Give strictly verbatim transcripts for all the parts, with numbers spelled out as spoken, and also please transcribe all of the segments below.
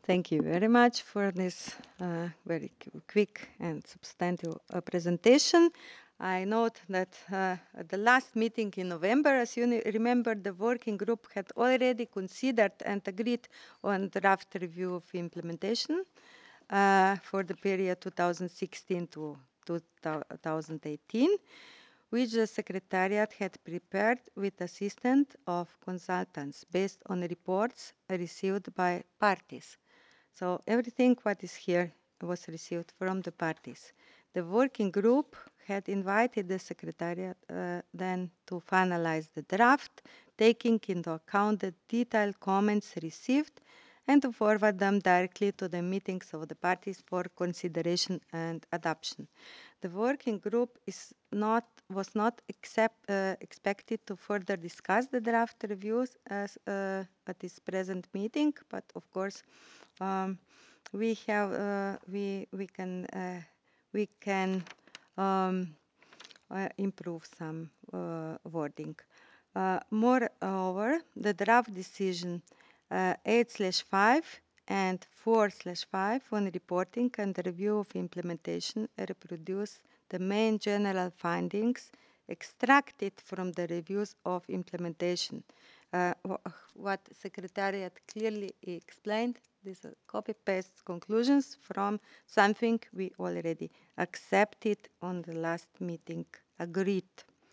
Thank you very much for this uh, very quick and substantive uh, presentation. I note that uh, at the last meeting in November, as you remember, the working group had already considered and agreed on draft review of implementation uh, for the period two thousand sixteen to two thousand eighteen, which the Secretariat had prepared with assistance of consultants based on reports received by parties. So everything what is here was received from the parties. The working group had invited the Secretariat uh, then to finalize the draft, taking into account the detailed comments received and to forward them directly to the meetings of the parties for consideration and adoption. The working group is not, was not accept, uh, expected to further discuss the draft reviews as, uh, at this present meeting, but of course um, we have uh, we we can uh, we can um, uh, improve some uh, wording. Uh, moreover, the draft decision uh, eight slash five and four slash five on reporting and review of implementation reproduce the main general findings extracted from the reviews of implementation. Uh, what Secretariat clearly explained, these are copy-paste conclusions from something we already accepted on the last meeting, agreed.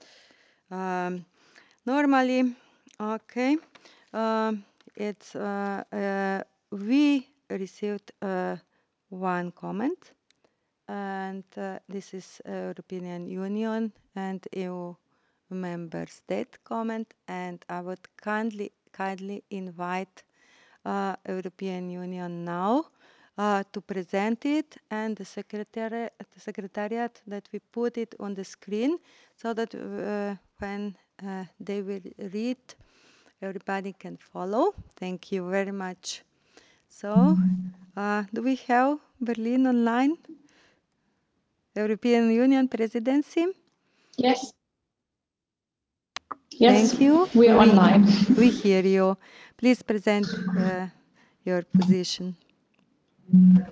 Um, normally, okay, um, it's uh, uh, we received uh, one comment, and uh, this is uh, European Union and E U member state comment, and I would kindly kindly invite uh, European Union now uh, to present it, and the secretariat, the secretariat that we put it on the screen so that uh, when uh, they will read, everybody can follow. Thank you very much. So, uh, do we have Berlin online? European Union presidency? Yes. Yes, Thank you. we are we, online. we hear you. Please present uh, your position.